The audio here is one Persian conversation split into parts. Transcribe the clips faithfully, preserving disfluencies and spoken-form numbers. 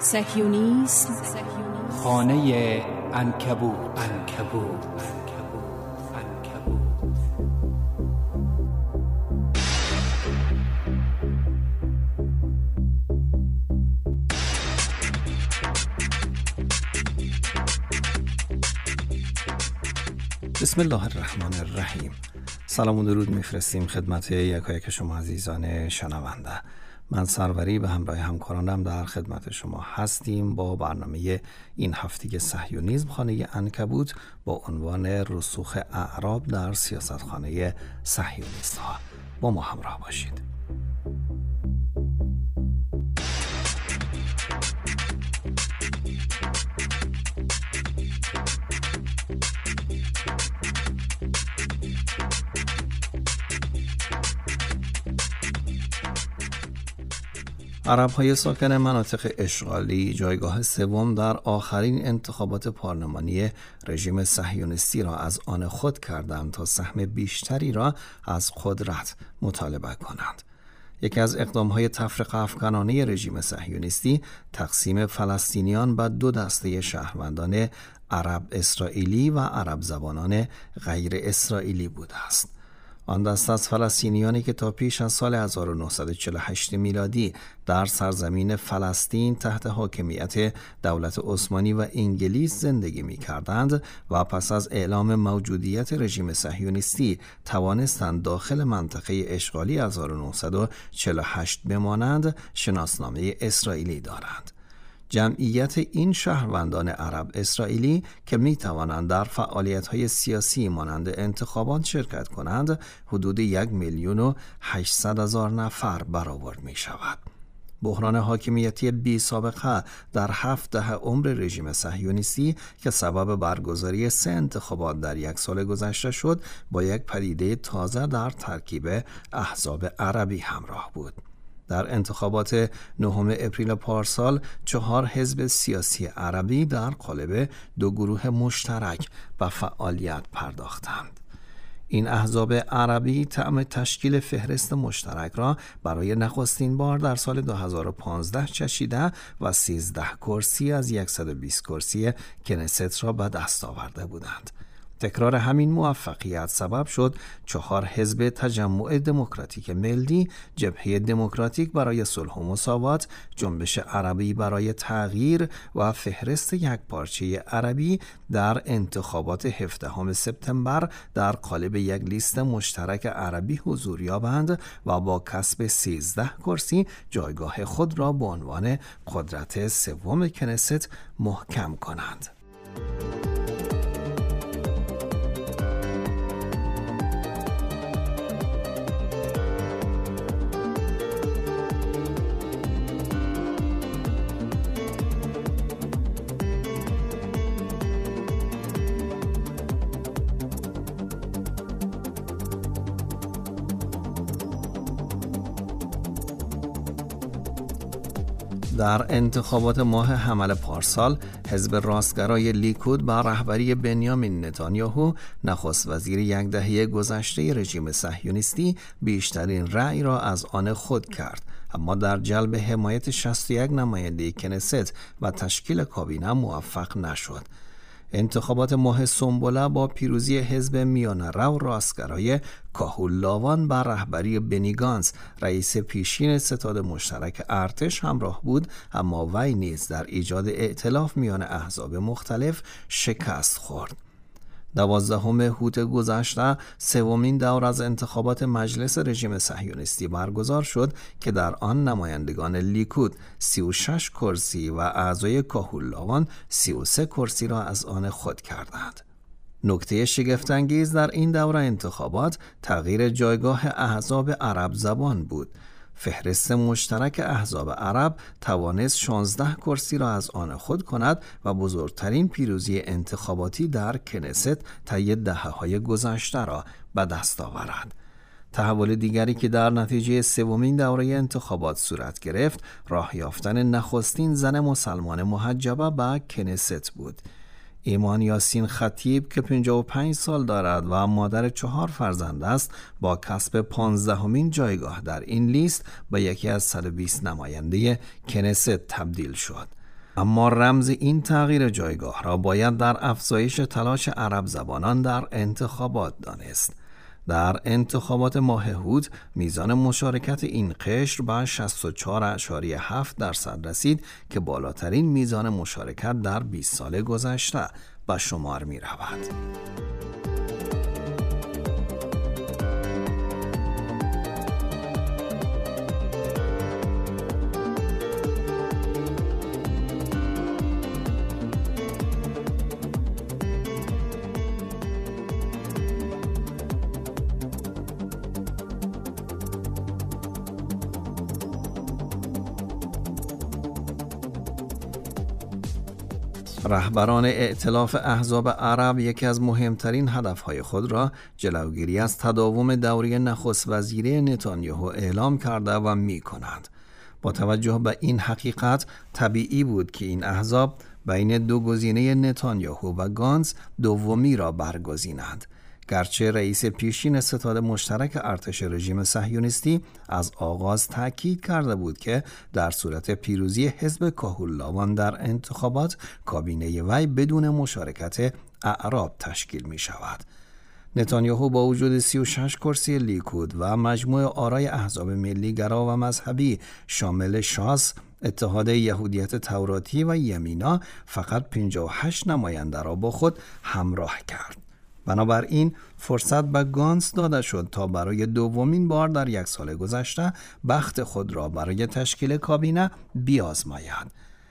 صهیونیسم خانه عنکبوت عنکبوت بسم الله الرحمن الرحیم. سلام و درود میفرستیم خدمت یکایک شما عزیزان شنونده. من سروری به همراه همکارانم در خدمت شما هستیم با برنامه این هفته صهیونیسم خانه عنکبوت با عنوان رسوخ اعراب در سیاستخانه صهیونیست ها. با ما همراه باشید. عرب‌های ساکن مناطق اشغالی جایگاه سوم در آخرین انتخابات پارلمانی رژیم صهیونیستی را از آن خود کردند تا سهم بیشتری را از قدرت مطالبه کنند. یکی از اقدام‌های تفرقه افکنانه رژیم صهیونیستی تقسیم فلسطینیان به دو دسته شهروندان عرب اسرائیلی و عرب زبانان غیر اسرائیلی بوده است. آن دسته از فلسطینیانی که تا پیش از سال هزار و نهصد و چهل و هشت میلادی در سرزمین فلسطین تحت حاکمیت دولت عثمانی و انگلیس زندگی می کردند و پس از اعلام موجودیت رژیم صهیونیستی توانستند داخل منطقه اشغالی هزار و نهصد و چهل و هشت بمانند، شناسنامه اسرائیلی دارند. جمعیت این شهروندان عرب اسرائیلی که می توانند در فعالیت‌های سیاسی مانند انتخابات شرکت کنند حدود یک میلیون و هشتصد هزار نفر برآورد می شود. بحران حاکمیتی بی سابقه در هفت دهه عمر رژیم صهیونیستی که سبب برگزاری سه انتخابات در یک سال گذشته شد با یک پدیده تازه در ترکیب احزاب عربی همراه بود. در انتخابات نهم اپریل پارسال چهار حزب سیاسی عربی در قالب دو گروه مشترک به فعالیت پرداختند. این احزاب عربی طعم تشکیل فهرست مشترک را برای نخستین بار در سال دو هزار و پانزده چشیده و سیزده کرسی از صد و بیست کرسی کنست را به دست آورده بودند. تکرار همین موفقیت سبب شد چهار حزب تجمع دموکراتیک ملی، جبهه دموکراتیک برای صلح و مساوات، جنبش عربی برای تغییر و فهرست یکپارچه عربی در انتخابات هفدهم سپتامبر در قالب یک لیست مشترک عربی حضور یابند و با کسب سیزده کرسی جایگاه خود را به عنوان قدرت سوم کنست محکم کنند. در انتخابات ماه حمل پارسال، حزب راستگرای لیکود با رهبری بنیامین نتانیاهو، نخست وزیر یک دهه گذشته رژیم صهیونیستی، بیشترین رأی را از آن خود کرد، اما در جلب حمایت شصت و یک نماینده کنست و تشکیل کابینه موفق نشد. انتخابات ماه سنبله با پیروزی حزب میانه رو راستگرای کاهولاوان بر رهبری بنی گانتز، رئیس پیشین ستاد مشترک ارتش همراه بود، اما وی نیز در ایجاد ائتلاف میان احزاب مختلف شکست خورد. دوازدهم هوت گذشته سومین دور از انتخابات مجلس رژیم صهیونیستی برگزار شد که در آن نمایندگان لیکود سی و شش کرسی و اعضای کاهولاوان سی و سه کرسی را از آن خود کردند. نکته شگفت‌انگیز در این دوره انتخابات تغییر جایگاه احزاب عرب زبان بود. فهرست مشترک احزاب عرب توانست شانزده کرسی را از آن خود کند و بزرگترین پیروزی انتخاباتی در کنست طی دهه‌های گذشته را به دست آورد. تحول دیگری که در نتیجه سومین دوره انتخابات صورت گرفت، راه یافتن نخستین زن مسلمان محجبه به کنست بود. ایمان یاسین خطیب که پنجاه و پنج سال دارد و مادر چهار فرزند است، با کسب پانزدهمین جایگاه در این لیست به یکی از صد و بیست نماینده کنست تبدیل شد. اما رمز این تغییر جایگاه را باید در افزایش تلاش عرب زبانان در انتخابات دانست. در انتخابات ماه هوت میزان مشارکت این قشر به شصت و چهار ممیز هفت درصد رسید که بالاترین میزان مشارکت در بیست سال گذشته به شمار می رود. رهبران ائتلاف احزاب عرب یکی از مهمترین هدفهای خود را جلوگیری از تداوم دوره نخست وزیری نتانیاهو اعلام کرده و می کنند. با توجه به این حقیقت طبیعی بود که این احزاب بین دو گزینه نتانیاهو و گانتز دومی را برگزینند. گرچه رئیس پیشین ستاد مشترک ارتش رژیم صهیونیستی از آغاز تأکید کرده بود که در صورت پیروزی حزب کاهولاوان در انتخابات کابینه وی بدون مشارکت اعراب تشکیل می شود. نتانیاهو با وجود سی و شش کرسی لیکود و مجموع آرای احزاب ملی گرا و مذهبی شامل شاس، اتحاد یهودیت توراتی و یمینا فقط پنجاه و هشت نماینده را با خود همراه کرد. بنابراین فرصت به گانتز داده شد تا برای دومین بار در یک سال گذشته بخت خود را برای تشکیل کابینه بیازماید.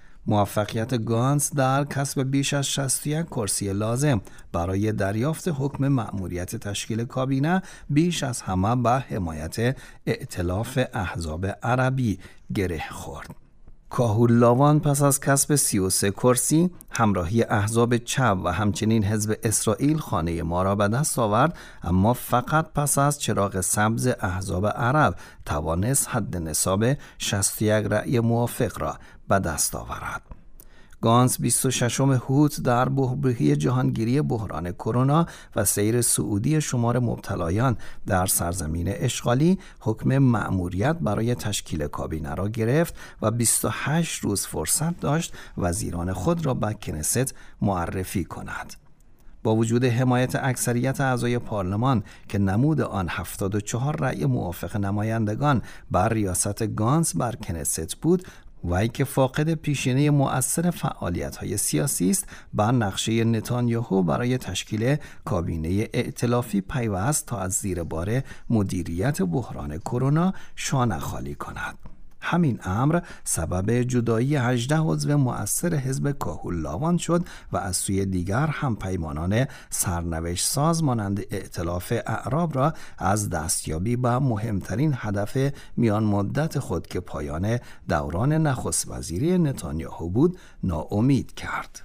موفقیت گانتز در کسب بیش از شصت و یک کرسی لازم برای دریافت حکم مأموریت تشکیل کابینه بیش از همه به حمایت ائتلاف احزاب عربی گره خورد. کاهولاوان پس از کسب سی و سه کرسی همراهی احزاب چپ و همچنین حزب اسرائیل خانه ما را به دست آورد، اما فقط پس از چراغ سبز احزاب عرب توانست حد نصاب شصت و یک رأی موافق را به دست آورد. گانتز بیست و ششم هوت در بحبوحی جهانگیری بحران کرونا و سیر صعودی شمار مبتلایان در سرزمین اشغالی حکم مأموریت برای تشکیل کابینه را گرفت و بیست و هشت روز فرصت داشت وزیران خود را به کنست معرفی کند. با وجود حمایت اکثریت اعضای پارلمان که نمود آن هفتاد و چهار رأی موافق نمایندگان بر ریاست گانتز بر کنست بود، وی که فاقد پیشینه مؤثر فعالیت‌های سیاسی است، با نقشه نتانیاهو برای تشکیل کابینه ائتلافی پیوست تا از زیر بار مدیریت بحران کرونا شانه خالی کند. همین امر سبب جدایی هجده عضو مؤثر حزب کاهولاوان شد و از سوی دیگر هم پیمانان سرنوشت ساز مانند ائتلاف اعراب را از دستیابی به مهمترین هدف میان مدت خود که پایان دوران نخست وزیری نتانیاهو بود ناامید کرد.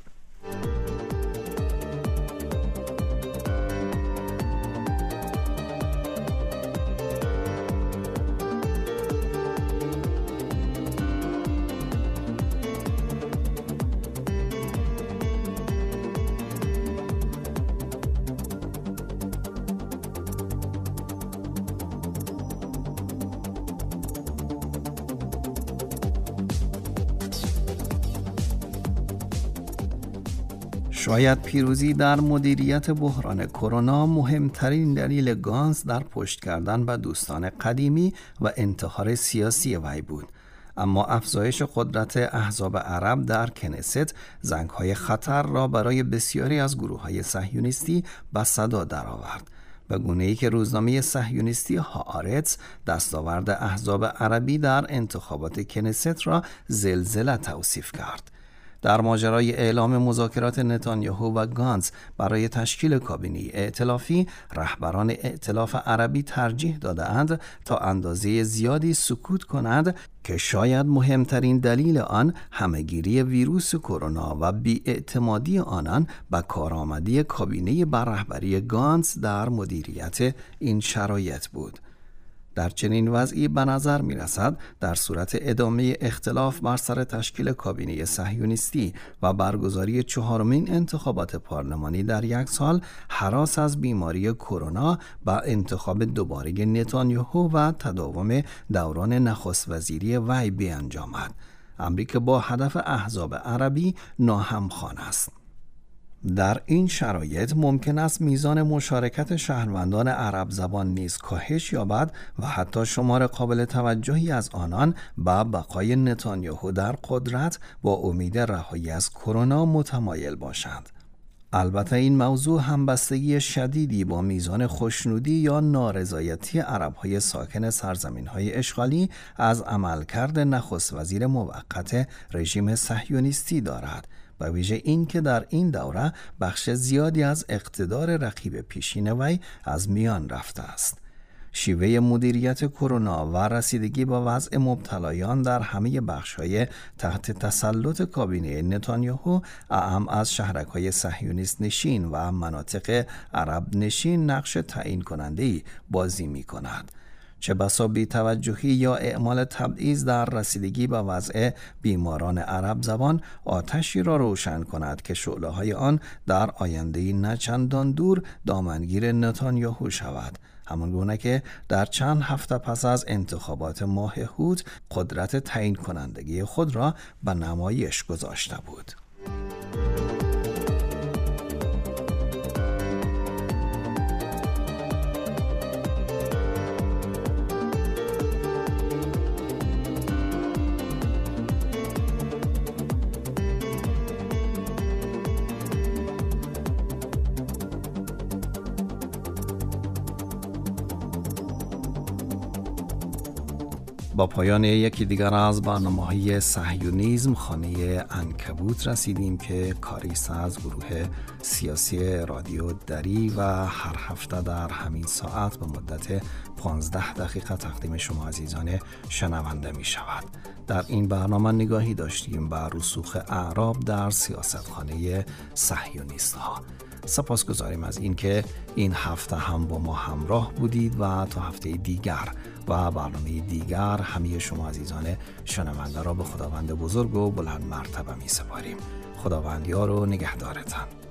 شاید پیروزی در مدیریت بحران کرونا مهمترین دلیل گانتز در پشت کردن به دوستان قدیمی و انتحار سیاسی وی بود. اما افزایش قدرت احزاب عرب در کنست زنگ‌های خطر را برای بسیاری از گروه‌های صهیونیستی به صدا درآورد، به گونه‌ای که روزنامه صهیونیستی هآرتز دستاورد احزاب عربی در انتخابات کنست را زلزله توصیف کرد. در ماجرای اعلام مذاکرات نتانیاهو و گانتز برای تشکیل کابینه ائتلافی، رهبران ائتلاف عربی ترجیح داده‌اند تا اندازه زیادی سکوت کنند که شاید مهمترین دلیل آن همه‌گیری ویروس کرونا و بی‌اعتمادی آنان به کارآمدی کابینه بر رهبری گانتز در مدیریت این شرایط بود. در چنین وضعی به نظر می رسد در صورت ادامه اختلاف بر سر تشکیل کابینه صهیونیستی و برگزاری چهارمین انتخابات پارلمانی در یک سال، هراس از بیماری کرونا با انتخاب دوباره نتانیاهو و تداوم دوران نخست وزیری وی بیانجامد. امری که با هدف احزاب عربی ناهمخوان است. در این شرایط ممکن است میزان مشارکت شهروندان عرب زبان نیز کاهش یابد و حتی شمار قابل توجهی از آنان به بقای نتانیاهو در قدرت با امید رهایی از کرونا متمایل باشند. البته این موضوع همبستگی شدیدی با میزان خوشنودی یا نارضایتی عرب‌های ساکن سرزمین‌های اشغالی از عملکرد نخست وزیر موقت رژیم صهیونیستی دارد، به ویژه این که در این دوره بخش زیادی از اقتدار رقیب پیشین وی از میان رفته است. شیوه مدیریت کرونا و رسیدگی به وضع مبتلایان در همه بخش‌های تحت تسلط کابینه نتانیاهو اعم از شهرک‌های صهیونیست نشین و مناطق عرب نشین نقش تعیین کننده‌ای بازی می‌کند. چه بسا بی‌توجهی یا اعمال تبعیض در رسیدگی به وضع بیماران عرب زبان آتشی را روشن کند که شعله‌های آن در آینده‌ای نه چندان دور دامنگیر نتانیاهو شود، همانگونه که در چند هفته پس از انتخابات ماه هوت قدرت تعیین کنندگی خود را به نمایش گذاشته بود. با پایان یکی دیگر از برنامه‌های صهیونیسم خانه عنکبوت رسیدیم که کاریست از گروه سیاسی رادیو دری و هر هفته در همین ساعت به مدت پانزده دقیقه تقدیم شما عزیزان شنونده می شود. در این برنامه نگاهی داشتیم به رسوخ اعراب در سیاستخانه صهیونیست ها. سپاسگزاریم از اینکه این هفته هم با ما همراه بودید و تا هفته دیگر و برنامه دیگر همه شما عزیزان شنونده را به خداوند بزرگ و بلند مرتبه می سپاریم. خداوند یار و نگهدارتان.